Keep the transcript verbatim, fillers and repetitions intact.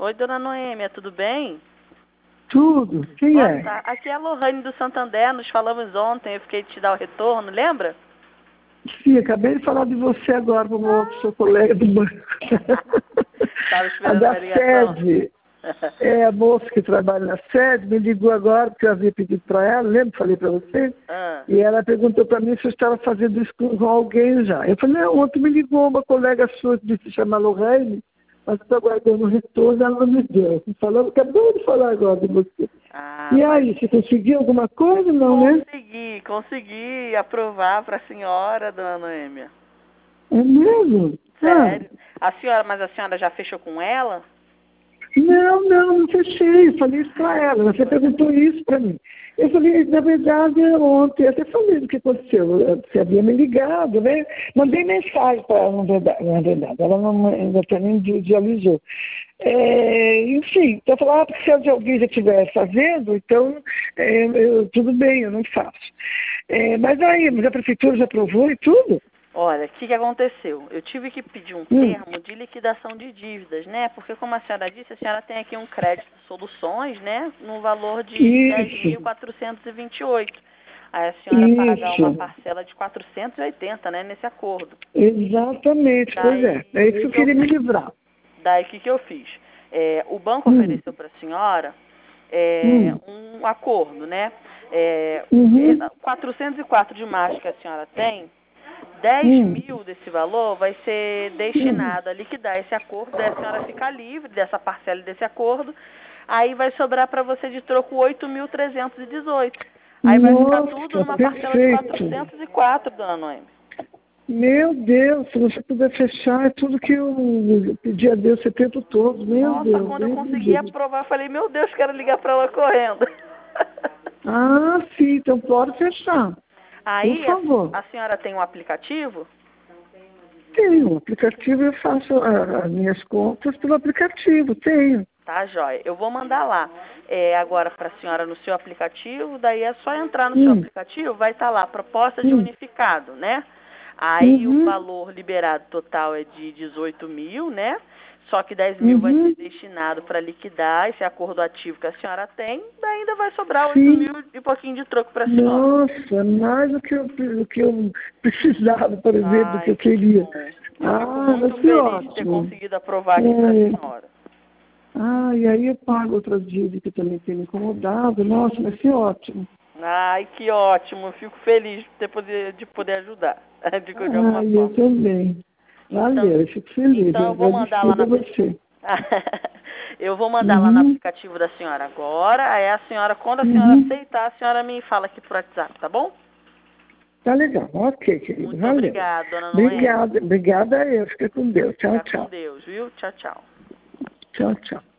Oi, dona Noêmia, tudo bem? Tudo. Quem Boa é? tarde. Aqui é a Lohane do Santander, nos falamos ontem, eu fiquei de te dar o retorno, lembra? Sim, acabei de falar de você agora para o outro seu colega do banco. Estava A esperando da a ligação. sede. É a moça que trabalha na sede, me ligou agora porque eu havia pedido para ela, lembra que falei para você? Ah, E ela perguntou para mim se eu estava fazendo isso com com alguém já. Eu falei, não, ontem me ligou uma colega sua que se chama Lohane, mas estou aguardando o retorno, ela não me deu. Falando, acabou de falar agora de você. ah, E mas aí, você conseguiu alguma coisa? Não, né? consegui, consegui aprovar para a senhora, dona Noêmia. É mesmo? Ah. Sério? A senhora, mas a senhora já fechou com ela? Não, não, não fechei. Eu falei isso para ela. Você perguntou isso para mim. Eu falei, na verdade, ontem, eu até falei do que aconteceu. Você havia me ligado, né? Mandei mensagem para ela, na verdade. Na verdade. Ela não, ainda até nem visualizou. É, enfim, então eu falei, ah, porque se alguém já estiver fazendo, então é, eu, tudo bem, eu não faço. É, mas aí, mas a prefeitura já aprovou e tudo? Olha, o que, que aconteceu? Eu tive que pedir um Hum. termo de liquidação de dívidas, né? Porque, como a senhora disse, a senhora tem aqui um crédito de soluções, né? No valor de dez mil Isso, quatrocentos e vinte e oito. Aí a senhora paga uma isso. parcela de quatrocentos e oitenta, né? Nesse acordo. Exatamente, pois Daí, é. É o isso que que, eu que eu queria me fiz? livrar. Daí, o que, que eu fiz? É, o banco Hum, ofereceu para a senhora é, hum, um acordo, né? É, uhum, quatrocentos e quatro de março que a senhora tem, dez hum, mil desse valor vai ser hum. destinado a liquidar esse acordo, daí a senhora ficar livre dessa parcela desse acordo, aí vai sobrar para você de troco oito mil trezentos e dezoito. Aí vai ficar tudo Nossa, numa parcela de perfeito. quatrocentos e quatro, dona Noemi. Meu Deus, se você puder fechar, é tudo que eu pedi a Deus esse tempo todo. Meu Nossa, Deus, quando eu meu consegui Deus. aprovar, eu falei, meu Deus, quero ligar para ela correndo. Ah, sim, então pode fechar. Por Aí a, favor. a senhora tem um aplicativo? Tenho um aplicativo, eu faço a- as minhas contas pelo aplicativo, tenho. Tá, joia. Eu vou mandar lá é, agora para a senhora no seu aplicativo, daí é só entrar no seu Hum, aplicativo, vai estar lá, proposta de hum, unificado, né? Aí o uhum, valor liberado total é de dezoito mil, né? Só que dez mil vai ser uhum. destinado para liquidar esse acordo ativo que a senhora tem, daí ainda vai sobrar oito Sim. mil e pouquinho de troco para a senhora. Nossa, mais do que eu, do que eu precisava, por exemplo, do que Ai, eu que queria. bom. Eu fico Ah, vai muito ser feliz de ter ótimo. conseguido aprovar aqui para a É. senhora. Ah, e aí eu pago outras dívidas que também tem me incomodado. Nossa, vai ser ótimo. Ai, que ótimo. Eu fico feliz de, ter poder, de poder ajudar, de, de alguma Ah, e eu forma. também. Então, Valeu, eu fico feliz. então Eu eu vou mandar lá agradecido na a você. eu vou mandar lá no Uhum, aplicativo da senhora agora. Aí a senhora, quando a senhora uhum. aceitar, a senhora me fala aqui por WhatsApp, tá bom? Tá legal. Ok, querido. Muito Valeu. obrigada, dona Noêmia. Obrigada. Obrigada a eu. Fica com Deus. Tchau, Fica com tchau. Deus, viu? Tchau, tchau. Tchau, tchau.